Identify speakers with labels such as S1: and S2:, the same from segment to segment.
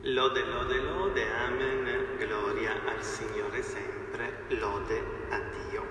S1: Lode, lode, lode, amen, gloria al Signore sempre, lode a Dio.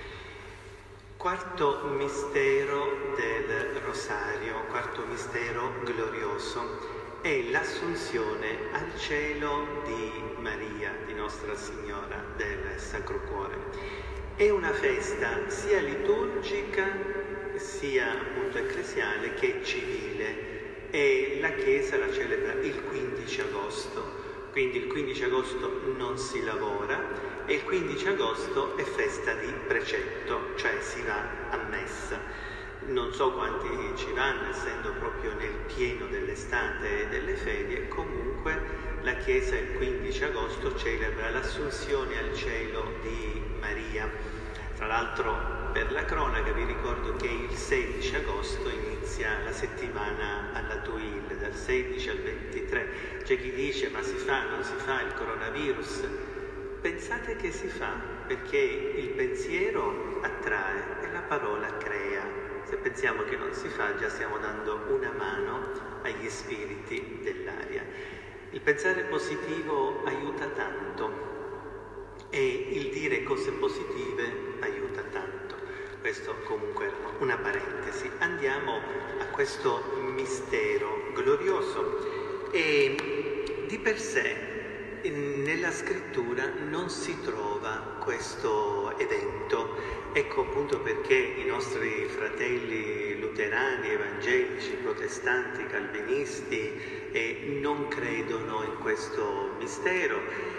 S1: Quarto mistero del Rosario, quarto mistero glorioso, è l'assunzione al cielo di Maria, di Nostra Signora del Sacro Cuore. È una festa sia liturgica, sia appunto ecclesiale che civile. E la Chiesa la celebra il 15 agosto, quindi il 15 agosto non si lavora e il 15 agosto è festa di precetto, cioè si va a messa. Non so quanti ci vanno, essendo proprio nel pieno dell'estate e delle ferie, comunque la Chiesa il 15 agosto celebra l'assunzione al cielo di Maria. Tra l'altro, per la cronaca vi ricordo che il 16 agosto inizia la settimana alla Tuil, dal 16 al 23. C'è chi dice ma si fa, non si fa il coronavirus? Pensate che si fa, perché il pensiero attrae e la parola crea. Se pensiamo che non si fa, già stiamo dando una mano agli spiriti dell'aria. Il pensare positivo aiuta tanto e il dire cose positive aiuta tanto. Questo comunque è una parentesi. Andiamo a questo mistero glorioso e di per sé nella scrittura non si trova questo evento. Ecco appunto perché i nostri fratelli luterani, evangelici, protestanti, calvinisti non credono in questo mistero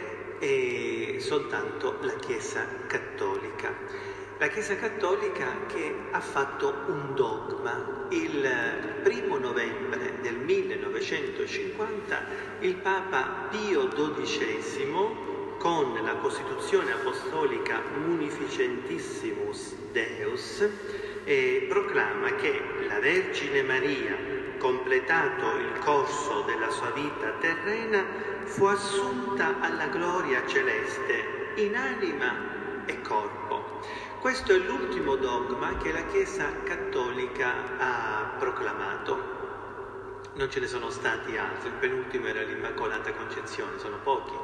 S1: e soltanto la Chiesa Cattolica. La Chiesa Cattolica che ha fatto un dogma. Il 1 novembre del 1950 il Papa Pio XII, con la Costituzione Apostolica Munificentissimus Deus, proclama che la Vergine Maria, completato il corso della sua vita terrena, fu assunta alla gloria celeste in anima e corpo. Questo è l'ultimo dogma che la Chiesa Cattolica ha proclamato. Non ce ne sono stati altri, il penultimo era l'Immacolata Concezione, sono pochi.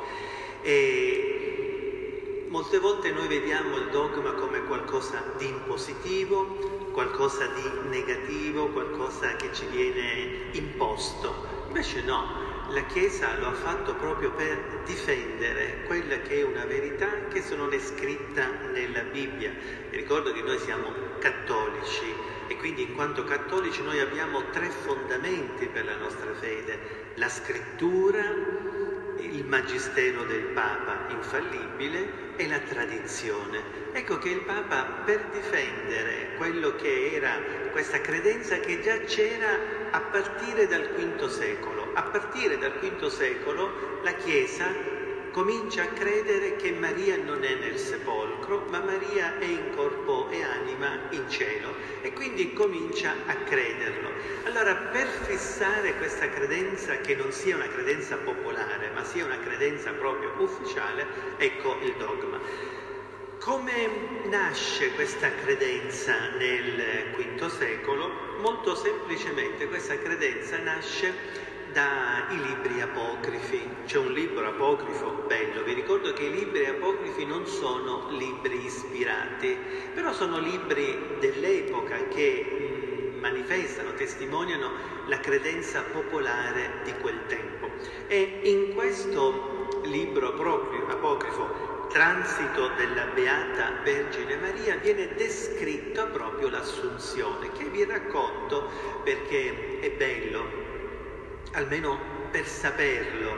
S1: E molte volte noi vediamo il dogma come qualcosa di impositivo, qualcosa di negativo, qualcosa che ci viene imposto. Invece no. La Chiesa lo ha fatto proprio per difendere quella che è una verità che se non è scritta nella Bibbia. Vi ricordo che noi siamo cattolici e quindi in quanto cattolici noi abbiamo 3 fondamenti per la nostra fede: la scrittura, il magistero del Papa infallibile e la tradizione. Ecco che il Papa, per difendere quello che era questa credenza che già c'era a partire dal V secolo, a partire dal V secolo la Chiesa comincia a credere che Maria non è nel sepolcro, ma Maria è in corpo e anima in cielo, e quindi comincia a crederlo. Allora, per fissare questa credenza, che non sia una credenza popolare, ma sia una credenza proprio ufficiale, ecco il dogma. Come nasce questa credenza nel V secolo? Molto semplicemente questa credenza nasce dai libri apocrifi. C'è un libro apocrifo bello, vi ricordo che i libri apocrifi non sono libri ispirati, però sono libri dell'epoca che manifestano, testimoniano la credenza popolare di quel tempo. E in questo libro proprio apocrifo, Transito della Beata Vergine Maria, viene descritta proprio l'Assunzione, che vi racconto perché è bello, almeno per saperlo.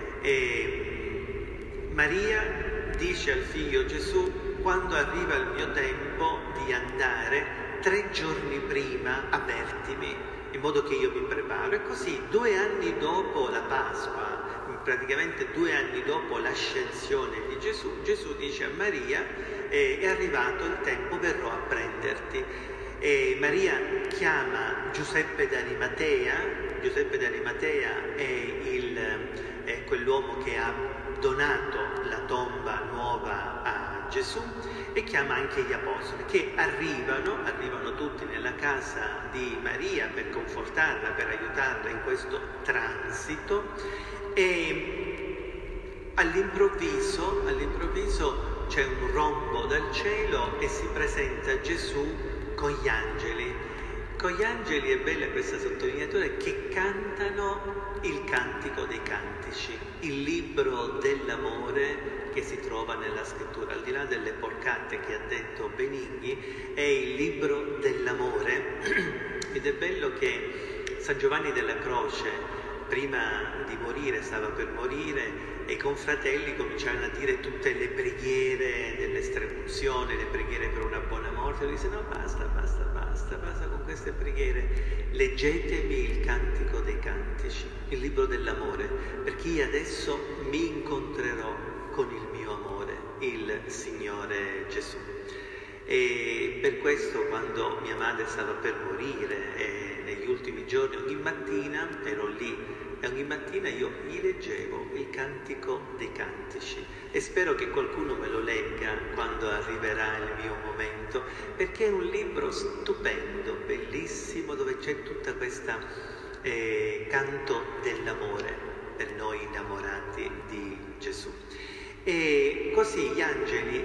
S1: Maria dice al figlio Gesù: quando arriva il mio tempo di andare, 3 giorni prima avvertimi, in modo che io mi preparo. E così 2 anni dopo la Pasqua, praticamente 2 anni dopo l'ascensione di Gesù, Gesù dice a Maria: è arrivato il tempo, verrò a prenderti. E Maria chiama Giuseppe d'Arimatea. Giuseppe d'Arimatea è quell'uomo che ha donato la tomba nuova a Gesù e chiama anche gli apostoli che arrivano tutti nella casa di Maria per confortarla, per aiutarla in questo transito, e all'improvviso c'è un rombo dal cielo e si presenta Gesù con gli angeli. Con gli angeli è bella questa sottolineatura, che cantano il Cantico dei Cantici, il libro dell'amore che si trova nella scrittura. Al di là delle porcate che ha detto Benigni, è il libro dell'amore ed è bello che San Giovanni della Croce, prima di morire, stava per morire, e i confratelli cominciarono a dire tutte le preghiere dell'estremunzione, le preghiere per una buona morte. Lui disse: no, basta con queste preghiere, leggetemi il Cantico dei Cantici, il libro dell'amore, perché io adesso mi incontrerò con il mio amore, il Signore Gesù. E per questo, quando mia madre stava per morire, negli ultimi giorni, ogni mattina ero lì e ogni mattina io gli leggevo il Cantico dei Cantici, e spero che qualcuno me lo legga quando arriverà il mio momento, perché è un libro stupendo, bellissimo, dove c'è tutta questa canto dell'amore per noi innamorati di Gesù. E così gli angeli,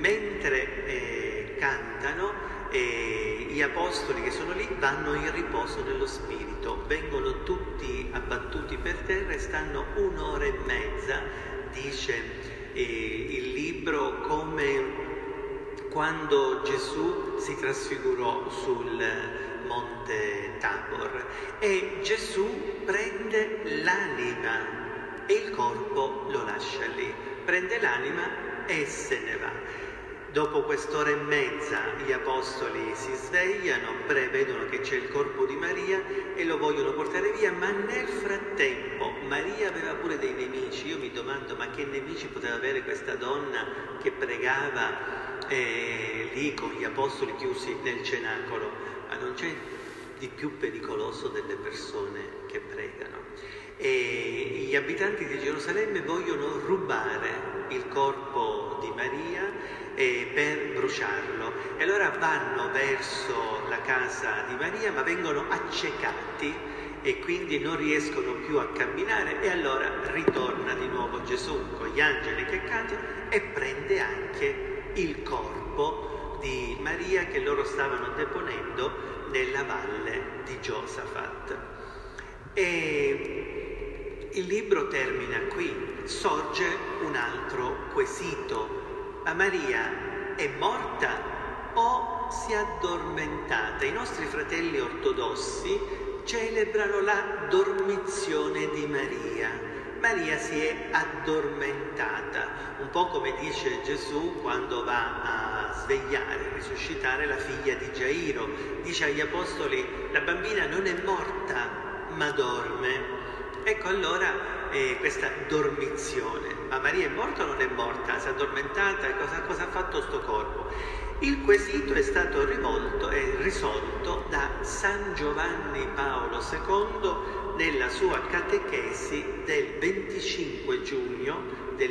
S1: mentre cantano, gli apostoli che sono lì vanno in riposo nello Spirito, vengono tutti abbattuti per terra e stanno 1 ora e mezza, dice il libro, come quando Gesù si trasfigurò sul monte Tabor, e Gesù prende l'anima e il corpo lo lascia lì, prende l'anima e se ne va. Dopo quest'ora e mezza gli apostoli si svegliano, vedono che c'è il corpo di Maria e lo vogliono portare via, ma nel frattempo Maria aveva pure dei nemici. Io mi domando, ma che nemici poteva avere questa donna che pregava lì con gli apostoli chiusi nel cenacolo? Ma non c'è di più pericoloso delle persone che pregano. E gli abitanti di Gerusalemme vogliono rubare il corpo di Maria per bruciarlo, e allora vanno verso la casa di Maria, ma vengono accecati e quindi non riescono più a camminare, e allora ritorna di nuovo Gesù con gli angeli che cantano e prende anche il corpo di Maria che loro stavano deponendo nella valle di Giosafat. E il libro termina qui. Sorge un altro quesito: ma Maria è morta o si è addormentata? I nostri fratelli ortodossi celebrano la dormizione di Maria. Maria si è addormentata, un po' come dice Gesù quando va a svegliare, risuscitare la figlia di Gairo. Dice agli apostoli: la bambina non è morta ma dorme. Ecco allora questa dormizione. Ma Maria è morta o non è morta? Si è addormentata? Cosa ha fatto sto corpo? Il quesito è stato risolto da San Giovanni Paolo II nella sua catechesi del 25 giugno del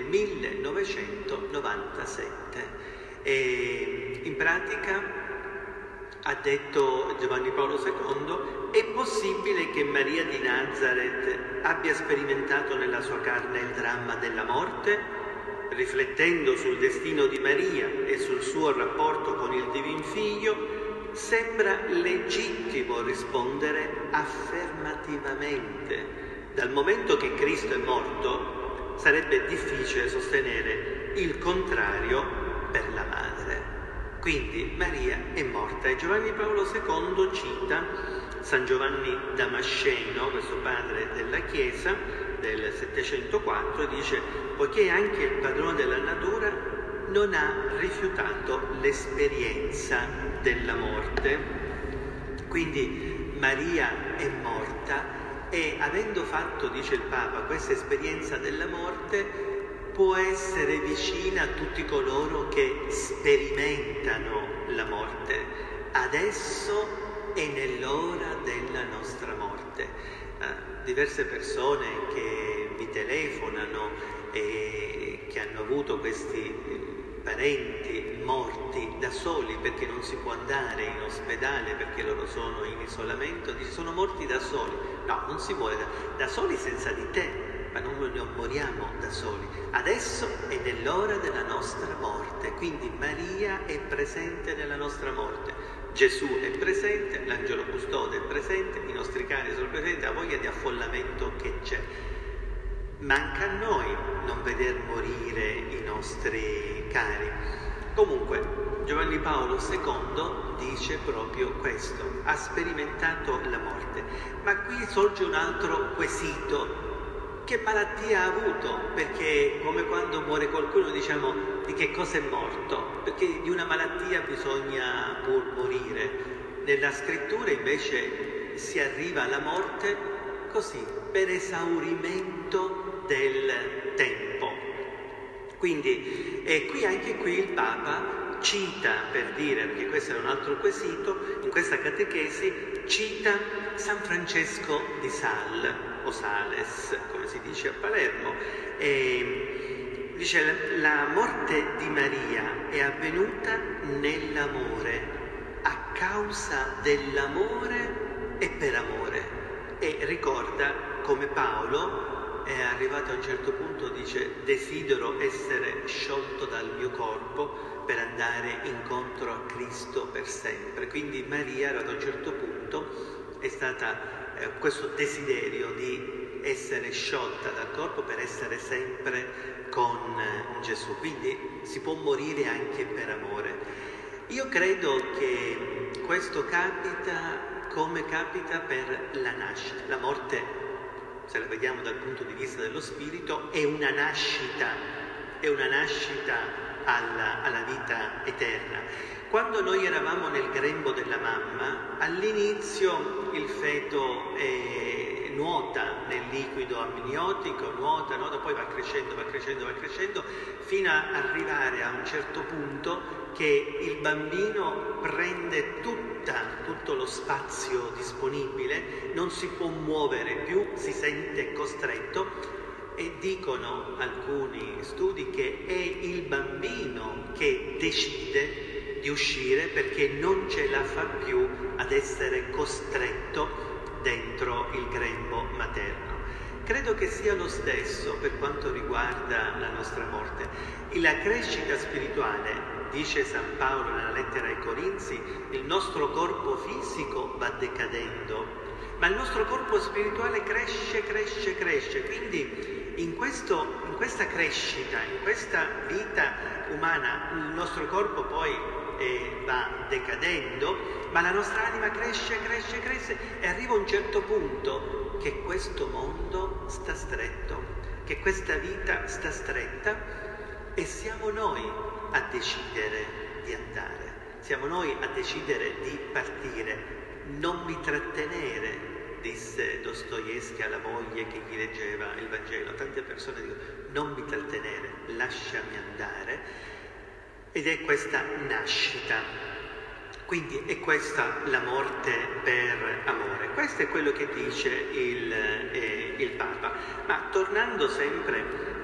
S1: 1997. E in pratica ha detto Giovanni Paolo II: è possibile che Maria di Nazareth abbia sperimentato nella sua carne il dramma della morte? Riflettendo sul destino di Maria e sul suo rapporto con il Divin Figlio, sembra legittimo rispondere affermativamente. Dal momento che Cristo è morto, sarebbe difficile sostenere il contrario per la madre. Quindi Maria è morta, e Giovanni Paolo II cita San Giovanni Damasceno, questo padre della Chiesa del 704, e dice: poiché anche il padrone della natura non ha rifiutato l'esperienza della morte. Quindi Maria è morta, e avendo fatto, dice il Papa, questa esperienza della morte, può essere vicina a tutti coloro che sperimentano la morte, adesso e nell'ora della nostra morte. Diverse persone che mi telefonano e che hanno avuto questi parenti morti da soli, perché non si può andare in ospedale perché loro sono in isolamento, dice sono morti da soli. No, non si muore da soli senza di te, ma non moriamo da soli. Adesso è nell'ora della nostra morte, quindi Maria è presente nella nostra morte, Gesù è presente, l'angelo custode è presente, i nostri cari sono presenti, la voglia di affollamento che c'è. Manca a noi non veder morire i nostri cari. Comunque Giovanni Paolo II dice proprio questo, ha sperimentato la morte. Ma qui sorge un altro quesito: che malattia ha avuto? Perché come quando muore qualcuno diciamo di che cosa è morto, perché di una malattia bisogna pur morire. Nella scrittura invece si arriva alla morte così, per esaurimento del tempo. Quindi anche qui il Papa cita, per dire, perché questo è un altro quesito, in questa catechesi cita San Francesco di Sales, o Sales, come si dice a Palermo, e dice: la morte di Maria è avvenuta nell'amore, a causa dell'amore e per amore. E ricorda come Paolo è arrivato a un certo punto, dice: desidero essere sciolto dal mio corpo per andare incontro a Cristo per sempre. Quindi Maria ad un certo punto è stata questo desiderio di essere sciolta dal corpo per essere sempre con Gesù. Quindi si può morire anche per amore. Io credo che questo capita come capita per la nascita. La morte, se la vediamo dal punto di vista dello spirito, è una nascita alla vita eterna. Quando noi eravamo nel grembo della mamma, all'inizio il feto nuota nel liquido amniotico, nuota, poi va crescendo, fino a arrivare a un certo punto che il bambino prende tutto lo spazio disponibile, non si può muovere più, si sente costretto. E dicono alcuni studi che è il bambino che decide di uscire perché non ce la fa più ad essere costretto dentro il grembo materno. Credo che sia lo stesso per quanto riguarda la nostra morte. La crescita spirituale, dice San Paolo nella lettera ai Corinzi, il nostro corpo fisico va decadendo, ma il nostro corpo spirituale cresce, quindi in questa crescita, in questa vita umana, il nostro corpo poi va decadendo, ma la nostra anima cresce e arriva a un certo punto che questo mondo sta stretto, che questa vita sta stretta e siamo noi a decidere di andare, siamo noi a decidere di partire. Non mi trattenere, disse Dostoevskij alla moglie che gli leggeva il Vangelo. Tante persone dicono: non mi trattenere, lasciami andare. Ed è questa nascita. Quindi è questa la morte per amore. Questo è quello che dice il Papa. Ma tornando sempre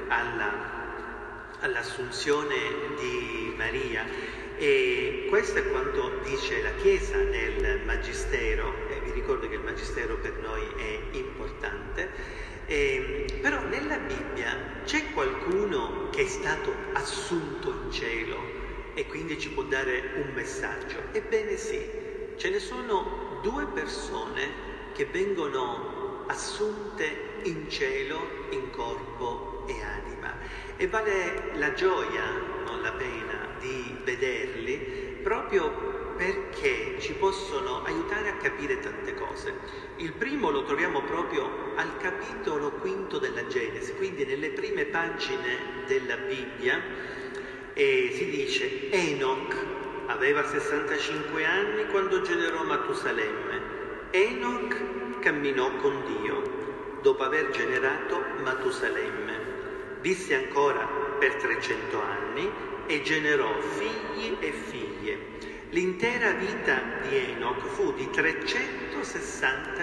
S1: all'assunzione di Maria, e questo è quanto dice la Chiesa nel Magistero, e vi ricordo che il Magistero per noi è importante, però nella Bibbia c'è qualcuno che è stato assunto in cielo e quindi ci può dare un messaggio? Ebbene sì, ce ne sono 2 persone che vengono assunte in cielo in corpo e anima, e vale la gioia, non la pena, di vederli proprio perché ci possono aiutare a capire tante cose. Il primo lo troviamo proprio al capitolo 5 della Genesi, quindi nelle prime pagine della Bibbia, e si dice: Enoch aveva 65 anni quando generò Matusalemme. Enoch camminò con Dio dopo aver generato Matusalemme. Visse ancora per 300 anni e generò figli e figlie. L'intera vita di Enoch fu di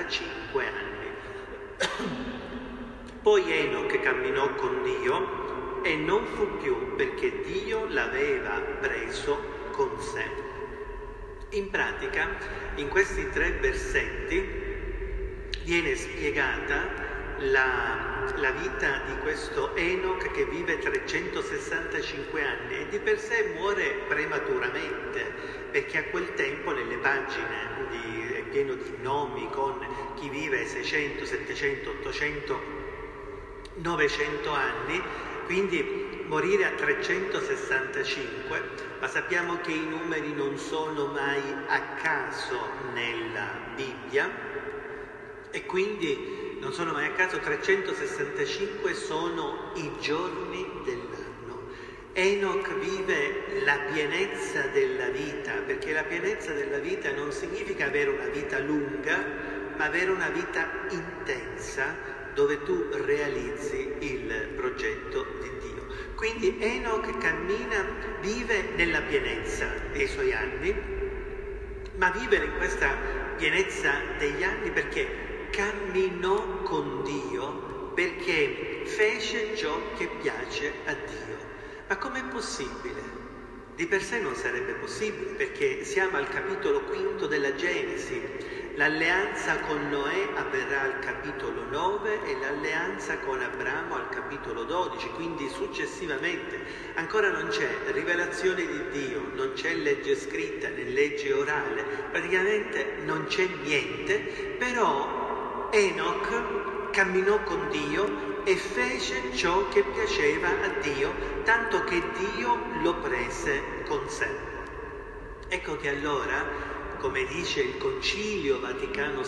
S1: 365 anni. Poi Enoch camminò con Dio e non fu più perché Dio l'aveva preso con sé. In pratica, in questi 3 versetti viene spiegata la vita di questo Enoch che vive 365 anni e di per sé muore prematuramente, perché a quel tempo nelle pagine è pieno di nomi con chi vive 600, 700, 800, 900 anni, quindi morire a 365, ma sappiamo che i numeri non sono mai a caso nella Bibbia e quindi non sono mai a caso, 365 sono i giorni dell'anno. Enoch vive la pienezza della vita, perché la pienezza della vita non significa avere una vita lunga, ma avere una vita intensa, dove tu realizzi il progetto di Dio. Quindi Enoch vive nella pienezza dei suoi anni, ma vivere in questa pienezza degli anni perché camminò con Dio, perché fece ciò che piace a Dio. Ma com'è possibile? Di per sé non sarebbe possibile, perché siamo al capitolo 5 della Genesi. L'alleanza con Noè avverrà al capitolo 9 e l'alleanza con Abramo al capitolo 12, quindi successivamente. Ancora non c'è rivelazione di Dio, non c'è legge scritta né legge orale, praticamente non c'è niente, però Enoch camminò con Dio e fece ciò che piaceva a Dio, tanto che Dio lo prese con sé. Ecco che allora, come dice il Concilio Vaticano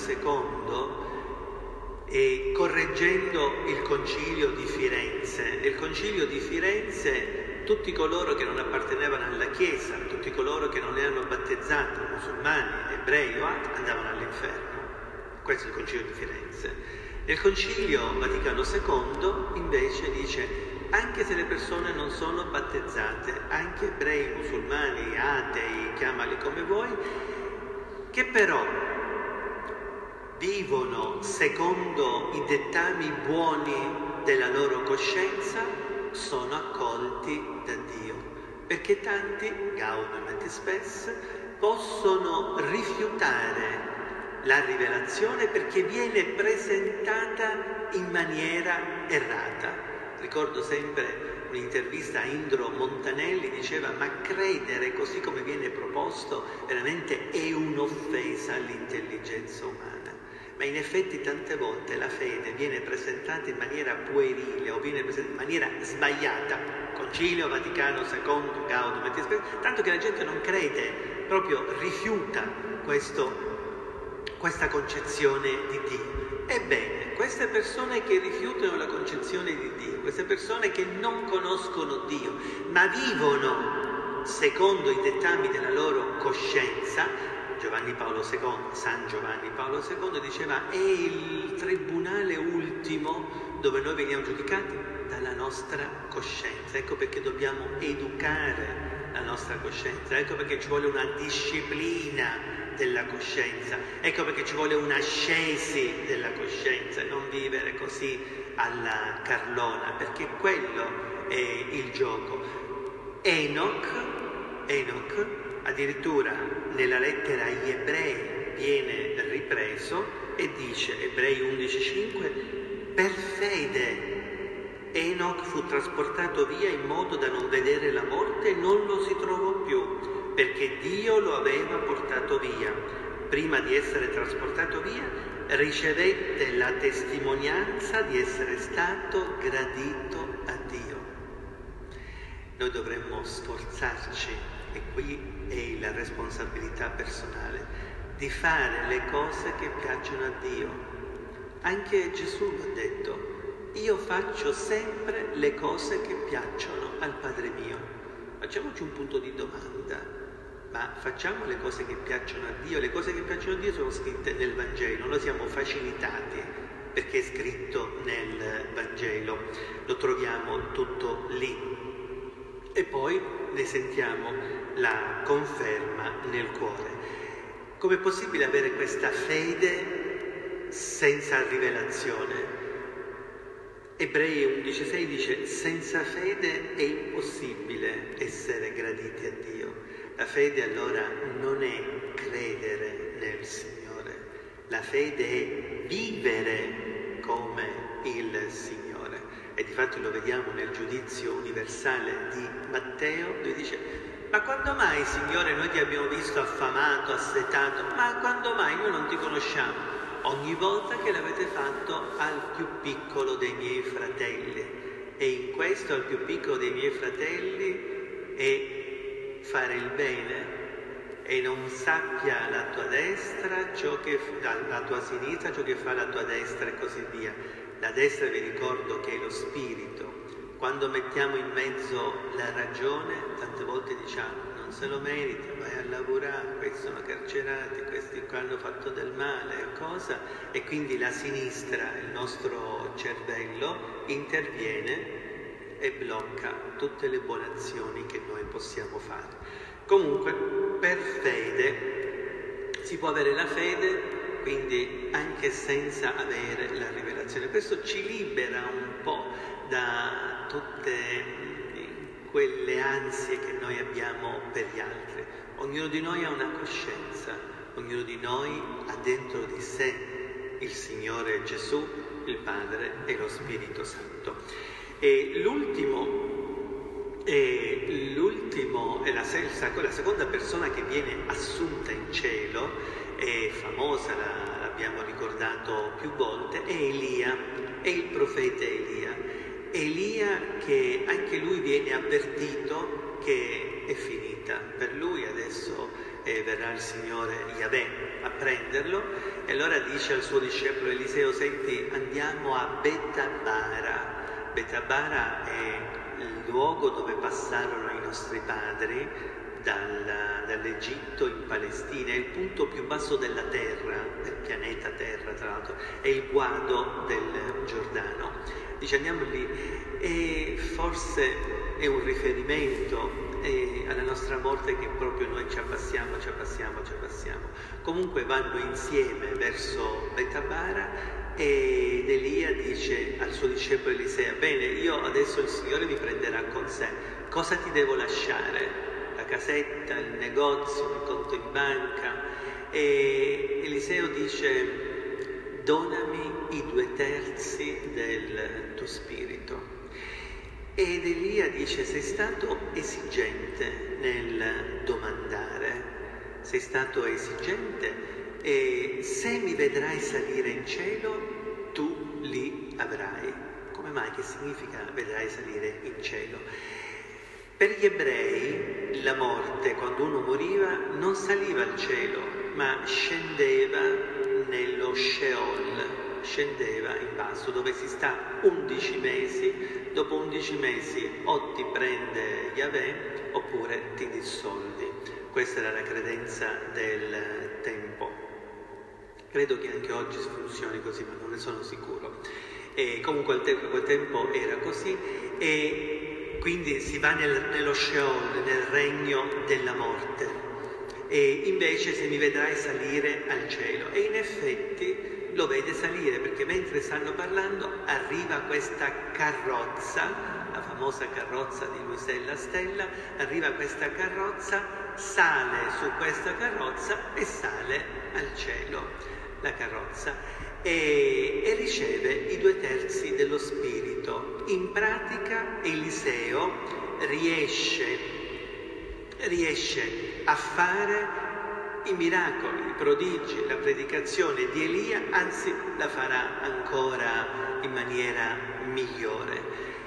S1: II, e correggendo il Concilio di Firenze, nel Concilio di Firenze tutti coloro che non appartenevano alla Chiesa, tutti coloro che non erano battezzati, musulmani, ebrei o altri, andavano all'inferno. Questo è il Concilio di Firenze. Nel Concilio Vaticano II invece dice: anche se le persone non sono battezzate, anche ebrei, musulmani, atei, chiamali come vuoi, che però vivono secondo i dettami buoni della loro coscienza, sono accolti da Dio. Perché tanti, Gaudium et Spes, possono rifiutare la rivelazione perché viene presentata in maniera errata. Ricordo sempre un'intervista a Indro Montanelli, diceva: ma credere così come viene proposto veramente è un'offesa all'intelligenza umana. Ma in effetti tante volte la fede viene presentata in maniera puerile o viene presentata in maniera sbagliata. Concilio Vaticano II, Gaudium et Spes, tanto che la gente non crede, proprio rifiuta questa concezione di Dio. Ebbene, queste persone che rifiutano la concezione di Dio, queste persone che non conoscono Dio, ma vivono secondo i dettami della loro coscienza, San Giovanni Paolo II diceva: è il tribunale ultimo dove noi veniamo giudicati dalla nostra coscienza. Ecco perché dobbiamo educare la nostra coscienza, ecco perché ci vuole una disciplina della coscienza, ecco perché ci vuole un'ascesi della coscienza, non vivere così alla carlona, perché quello è il gioco. Enoch addirittura nella lettera agli Ebrei viene ripreso e dice, Ebrei 11,5: per fede Enoch fu trasportato via in modo da non vedere la morte e non lo si trovò più, perché Dio lo aveva portato via. Prima di essere trasportato via, ricevette la testimonianza di essere stato gradito a Dio. Noi dovremmo sforzarci, e qui è la responsabilità personale, di fare le cose che piacciono a Dio. Anche Gesù ha detto: io faccio sempre le cose che piacciono al Padre mio. Facciamoci un punto di domanda: ma facciamo le cose che piacciono a Dio? Le cose che piacciono a Dio sono scritte nel Vangelo, noi siamo facilitati perché è scritto nel Vangelo, lo troviamo tutto lì. E poi ne sentiamo la conferma nel cuore. Com'è possibile avere questa fede senza rivelazione? Ebrei 11,6 dice: senza fede è impossibile essere graditi a Dio. La fede allora non è credere nel Signore, la fede è vivere come il Signore. E difatti lo vediamo nel giudizio universale di Matteo, lui dice: ma quando mai, Signore, noi ti abbiamo visto affamato, assetato? Ma quando mai noi non ti conosciamo? Ogni volta che l'avete fatto al più piccolo dei miei fratelli. E in questo al più piccolo dei miei fratelli è fare il bene, e non sappia la tua destra la tua sinistra ciò che fa la tua destra, e così via. La destra, vi ricordo, che è lo spirito. Quando mettiamo in mezzo la ragione, tante volte diciamo: non se lo merita, vai a lavorare, questi sono carcerati, questi qua hanno fatto del male, cosa? E quindi la sinistra, il nostro cervello, interviene e blocca tutte le buone azioni che noi possiamo fare. Comunque, per fede si può avere la fede, quindi anche senza avere la rivelazione. Questo ci libera un po' da tutte quelle ansie che noi abbiamo per gli altri. Ognuno di noi ha una coscienza, ognuno di noi ha dentro di sé il Signore Gesù, il Padre e lo Spirito Santo. E la seconda persona che viene assunta in cielo, è famosa, l'abbiamo ricordato più volte, è Elia, è il profeta Elia. Elia, che anche lui viene avvertito che è finita per lui, adesso verrà il Signore Yahweh a prenderlo, e allora dice al suo discepolo Eliseo: senti, andiamo a Betabara. Betabara è il luogo dove passarono i nostri padri dall'Egitto in Palestina, è il punto più basso della terra, del pianeta Terra, tra l'altro, è il guado del Giordano. Dice: andiamo lì, e forse è un riferimento alla nostra morte, che proprio noi ci abbassiamo. Comunque vanno insieme verso Betabara, ed Elia dice al suo discepolo Eliseo: bene, io adesso il Signore mi prenderà con sé, cosa ti devo lasciare? La casetta, il negozio, il conto in banca? E Eliseo dice: donami i 2/3 del tuo spirito. Ed Elia dice: sei stato esigente nel domandare, sei stato esigente, e se mi vedrai salire in cielo, tu li avrai. Come mai? Che significa vedrai salire in cielo? Per gli ebrei la morte, quando uno moriva, non saliva al cielo, ma scendeva nello Sheol, scendeva in basso, dove si sta 11 mesi, dopo 11 mesi o ti prende Yahweh oppure ti dissolvi. Questa era la credenza del tempo. Credo che anche oggi funzioni così, ma non ne sono sicuro. E comunque quel tempo era così, e quindi si va nello Sheol, nel regno della morte. E invece se mi vedrai salire al cielo. E in effetti lo vede salire, perché mentre stanno parlando arriva questa carrozza, la famosa carrozza di Luisel la Stella, arriva questa carrozza, sale su questa carrozza e sale al cielo la carrozza, e riceve i 2/3 dello spirito. In pratica Eliseo riesce a fare i miracoli, i prodigi, la predicazione di Elia, anzi la farà ancora in maniera migliore.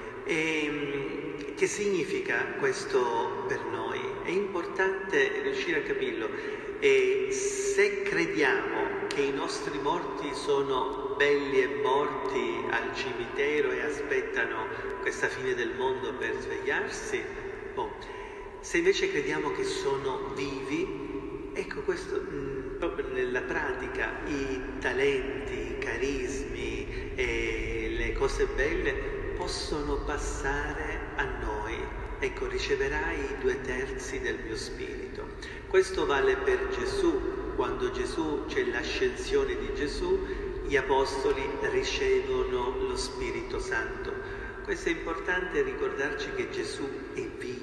S1: Che significa questo per noi? È importante riuscire a capirlo, e se crediamo che i nostri morti sono belli e morti al cimitero e aspettano questa fine del mondo per svegliarsi, se invece crediamo che sono vivi, ecco, questo proprio nella pratica, i talenti, i carismi e le cose belle possono passare a noi. Ecco, riceverai i 2/3 del mio spirito. Questo vale per Gesù. Quando Gesù, c'è l'ascensione di Gesù, gli apostoli ricevono lo Spirito Santo. Questo è importante ricordarci che Gesù è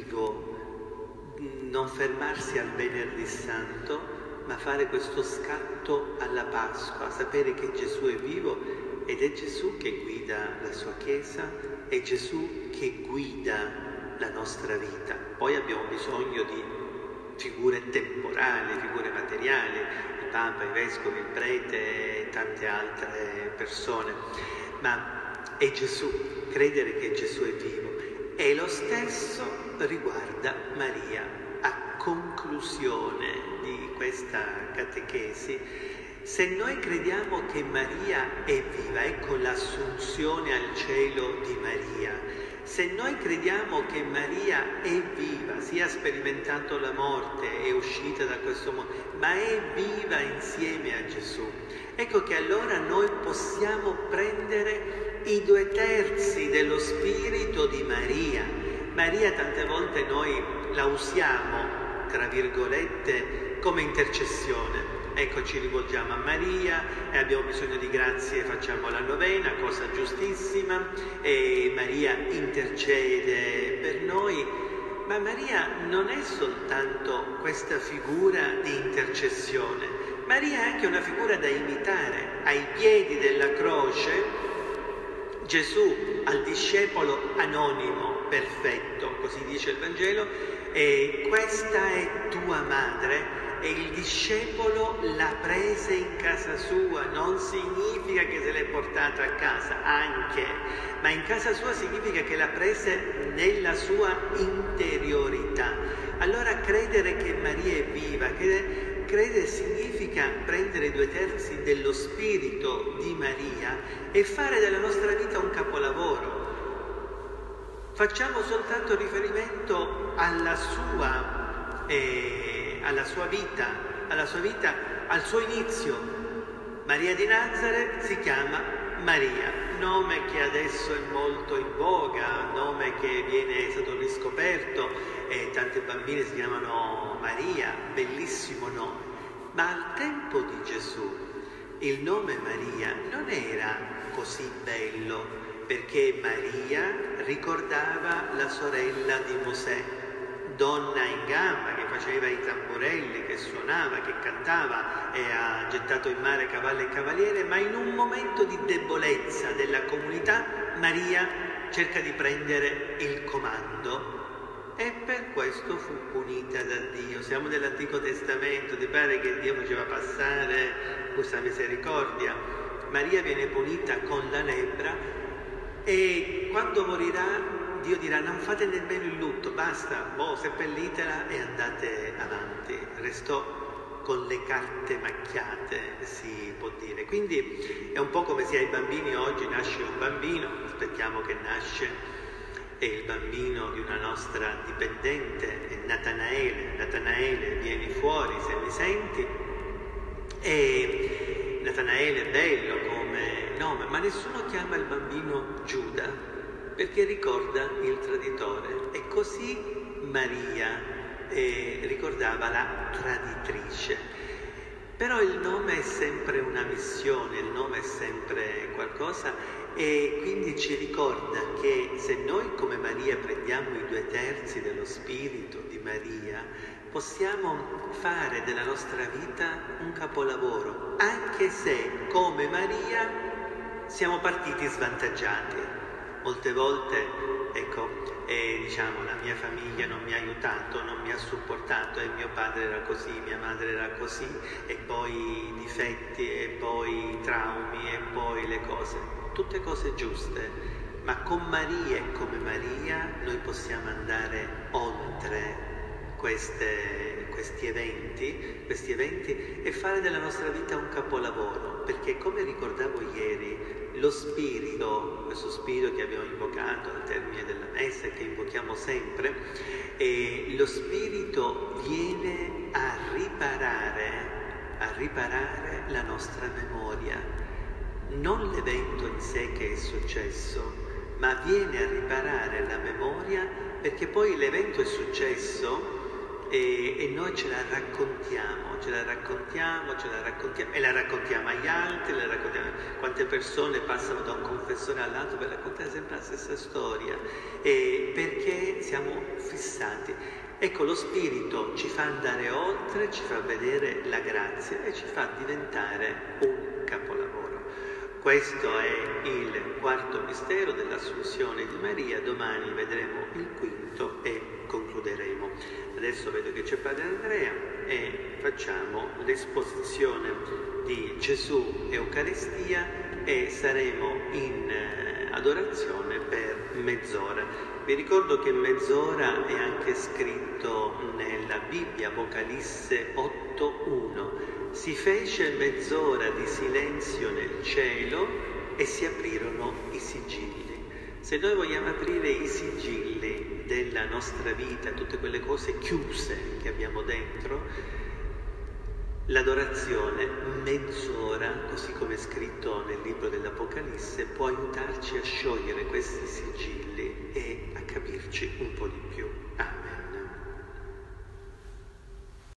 S1: vivo, non fermarsi al venerdì santo, ma fare questo scatto alla Pasqua, sapere che Gesù è vivo ed è Gesù che guida la sua Chiesa, è Gesù che guida la nostra vita. Poi abbiamo bisogno di figure temporali, figure materiali, il Papa, i Vescovi, il Prete e tante altre persone, ma è Gesù, credere che Gesù è vivo. E lo stesso riguarda Maria. A conclusione di questa catechesi, se noi crediamo che Maria è viva, ecco l'assunzione al cielo di Maria, se noi crediamo che Maria è viva, sì ha sperimentato la morte, è uscita da questo mondo, ma è viva insieme a Gesù, ecco che allora noi possiamo prendere i 2/3 dello Spirito di Maria. Maria tante volte noi la usiamo, tra virgolette, come intercessione. Ecco, ci rivolgiamo a Maria e abbiamo bisogno di grazie, facciamo la novena, cosa giustissima, e Maria intercede per noi. Ma Maria non è soltanto questa figura di intercessione, Maria è anche una figura da imitare. Ai piedi della croce Gesù al discepolo anonimo, perfetto, così dice il Vangelo, e questa è tua madre, e il discepolo l'ha presa in casa sua. Non significa che se l'è portata a casa, anche, ma in casa sua significa che l'ha presa nella sua interiorità. Allora credere che Maria è viva, credere significa prendere i 2/3 dello Spirito di Maria e fare della nostra vita un capolavoro. Facciamo soltanto riferimento alla sua vita, al suo inizio. Maria di Nazareth si chiama Maria, nome che adesso è molto in voga, nome che è stato riscoperto e tante bambine si chiamano Maria, bellissimo nome. Ma al tempo di Gesù il nome Maria non era così bello, perché Maria ricordava la sorella di Mosè, donna in gamba che faceva i tamburelli, che suonava, che cantava e ha gettato in mare cavallo e cavaliere, ma in un momento di debolezza della comunità Maria cerca di prendere il comando e per questo fu punita da Dio. Siamo nell'Antico Testamento, ti pare che Dio faceva passare questa misericordia? Maria viene punita con la lebbra e quando morirà Dio dirà: non fate nemmeno il lutto, basta, seppellitela e andate avanti. Restò con le carte macchiate, si può dire. Quindi è un po' come se ai bambini oggi nasce un bambino, aspettiamo che nasce, è il bambino di una nostra dipendente, è Natanaele, vieni fuori se mi senti. E Natanaele è bello come nome, ma nessuno chiama il bambino Giuda, perché ricorda il traditore. E così Maria ricordava la traditrice. Però il nome è sempre una missione, il nome è sempre qualcosa, e quindi ci ricorda che se noi come Maria prendiamo i 2/3 dello Spirito di Maria, possiamo fare della nostra vita un capolavoro, anche se come Maria siamo partiti svantaggiati. Molte volte, la mia famiglia non mi ha aiutato, non mi ha supportato, e mio padre era così, mia madre era così, e poi i difetti, e poi i traumi, e poi le cose. Tutte cose giuste, ma con Maria e come Maria noi possiamo andare oltre questi eventi e fare della nostra vita un capolavoro, perché come ricordavo ieri, lo Spirito, questo Spirito che abbiamo invocato al termine della messa e che invochiamo sempre, lo Spirito viene a riparare la nostra memoria, non l'evento in sé che è successo, ma viene a riparare la memoria, perché poi l'evento è successo e noi ce la raccontiamo e la raccontiamo agli altri, quante persone passano da un confessore all'altro per raccontare sempre la stessa storia, perché siamo fissati. Ecco, lo Spirito ci fa andare oltre, ci fa vedere la grazia e ci fa diventare un capolavoro. Questo è il quarto mistero dell'Assunzione di Maria. Domani vedremo il quinto e concluderemo. Adesso vedo che c'è Padre Andrea e facciamo l'esposizione di Gesù Eucaristia e saremo in adorazione per mezz'ora. Vi ricordo che mezz'ora è anche scritto nella Bibbia, Apocalisse 8:1. Si fece mezz'ora di silenzio nel cielo e si aprirono i sigilli. Se noi vogliamo aprire i sigilli della nostra vita, tutte quelle cose chiuse che abbiamo dentro, l'adorazione, mezz'ora, così come è scritto nel libro dell'Apocalisse, può aiutarci a sciogliere questi sigilli e a capirci un po' di più.